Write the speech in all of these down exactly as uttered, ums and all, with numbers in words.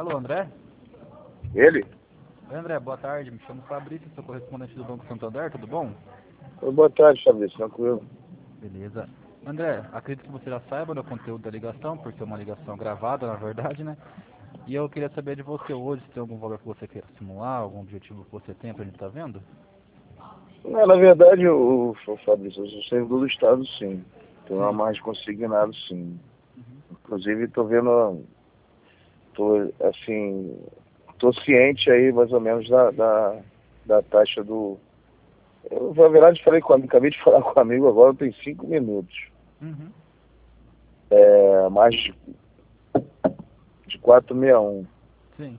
Alô, André? Ele? Oi, André, boa tarde. Me chamo Fabrício, sou correspondente do Banco Santander, tudo bom? Oi, boa tarde, Fabrício, tranquilo. Beleza. André, acredito que você já saiba do conteúdo da ligação, porque é uma ligação gravada, na verdade, né? E eu queria saber de você hoje, se tem algum valor que você queira simular, algum objetivo que você tem pra gente estar vendo? Não, na verdade, o, o Fabrício, eu sou servidor do Estado, sim. Tem uma Sim. margem consignado, sim. Inclusive, estou vendo, tô, assim, estou ciente aí, mais ou menos, da, da, da taxa do... Eu, na verdade, falei com, acabei de falar com um amigo agora, tem cinco minutos. Uhum. É, mais de, de quatrocentos e sessenta e um. Sim.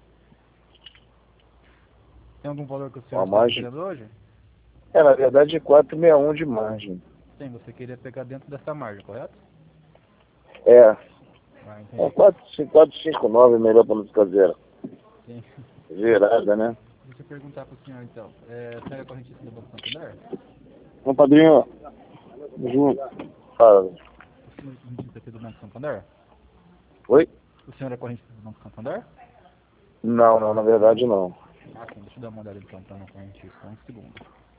Tem algum valor que o senhor Uma esteja margem... querendo hoje? É, na verdade, é quatrocentos e sessenta e um de margem. Sim, você queria pegar dentro dessa margem, correto? É, Ah, é entendi. quatrocentos e cinquenta e nove, melhor para não ficar zero. Sim. Zerada, né? Deixa eu perguntar pro senhor, então. É, o senhor é correntista do Banco Santander? Ô, padrinho, junto. Fala. O senhor é correntista aqui do Banco Santander? Oi? O senhor é correntista do Banco Santander? Não, não, na verdade não. Ah, sim, deixa eu dar uma olhada então para não correntista, só um segundo.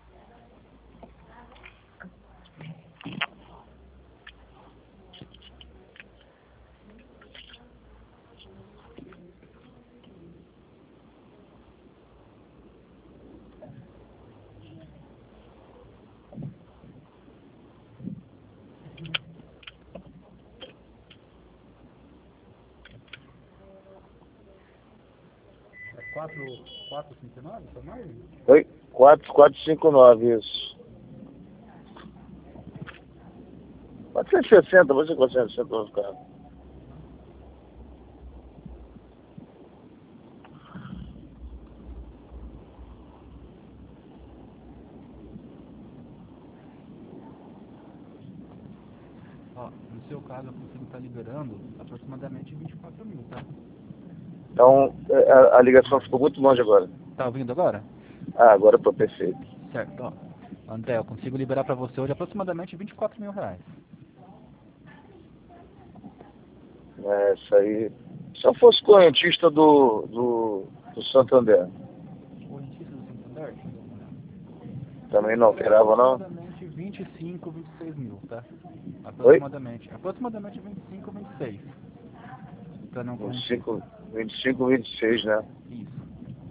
É quatro, quatro, cinco, nove, essa margem? Oi? quatro quatro cinco nove, isso. quatrocentos e sessenta, você quatrocentos e sessenta vai ficar. Ó, no seu caso eu consigo estar liberando aproximadamente vinte e quatro mil, tá? Então, é, a, a ligação ficou muito longe agora. Tá ouvindo agora? Ah, agora tô perfeito. Certo, ó. André, eu consigo liberar para você hoje aproximadamente vinte e quatro mil reais. É, isso aí. Se eu fosse correntista do, do, do Santander, Correntista do Santander? Deixa eu dar uma olhada. também Consigo não liberar operava, não? aproximadamente vinte e cinco, vinte e seis mil, tá? Oi? Aproximadamente. Aproximadamente vinte e cinco, vinte e seis. Para não vinte e correntista. cinco, vinte e cinco, vinte e seis, né? Isso.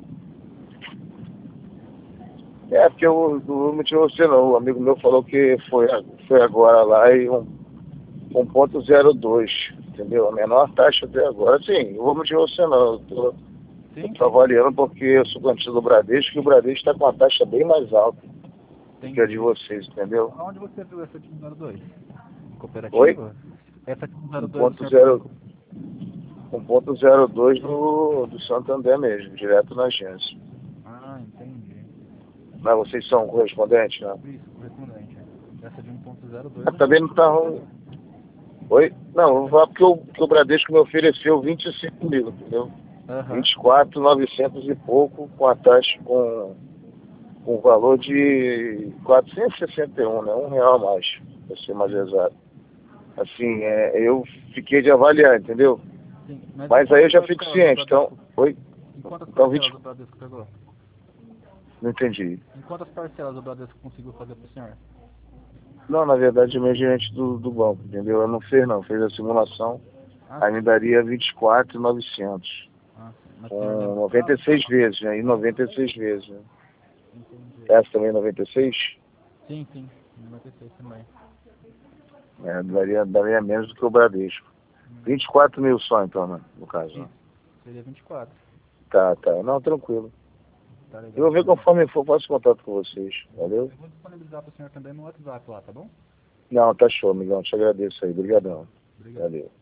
É, porque eu não vou mentir você não. O amigo meu falou que foi, foi agora lá e um, um ponto zero dois, entendeu? A menor taxa até agora. Sim, eu vou mentir você não. Eu tô, eu Sim, tô sim. avaliando porque eu sou correntista do Bradesco e o Bradesco está com uma taxa bem mais alta do que a de Entendi. vocês, entendeu? Aonde você viu essa TIM zero dois? Em Oi? cooperativa? Essa TIM zero dois o senhor pegou em um ponto zero co- um ponto zero dois do, do Santander mesmo, direto na agência. Ah, entendi. Mas vocês são correspondentes, né? Isso, correspondente. Essa de um ponto zero dois Mas a gente também não tá consegue ruim. fazer. Oi? Não, eu vou Essa... falar porque o, porque o Bradesco me ofereceu vinte e cinco mil, entendeu? Aham. vinte e quatro mil e novecentos e pouco, com a taxa, com, com o valor de quatrocentos e sessenta e um, né? Um real a mais, para ser mais Sim, exato. Assim, é, eu fiquei de avaliar, entendeu? sim. Mas em Mas aí eu quantas já fico parcelas o ciente, então, Bradesco... oi? Em quantas Então parcelas vinte, o Bradesco pegou? não entendi. Em quantas parcelas o Bradesco conseguiu fazer pro senhor? Não, na verdade, o meu gerente do, do banco, entendeu? Eu não fez não, fez a simulação, Ah, aí me sim. daria vinte e quatro mil e novecentos, Ah, sim. Mas o senhor com lembra o noventa e prazo? seis vezes, né? E noventa e seis vezes, né? Entendi. Essa também é noventa e seis? Sim, sim. noventa e seis também. É, daria, daria menos do que o Bradesco. Hum, vinte e quatro mil só, então, né? No caso, né? Isso. Seria vinte e quatro. Tá, tá. Não, tranquilo. Tá Eu legal, vou ver então. conforme for, faço contato com vocês. Beleza. Valeu? Eu vou disponibilizar pro senhor também no WhatsApp lá, tá bom? Não, tá show, amigão. Te agradeço aí. Obrigadão. Obrigado. Valeu.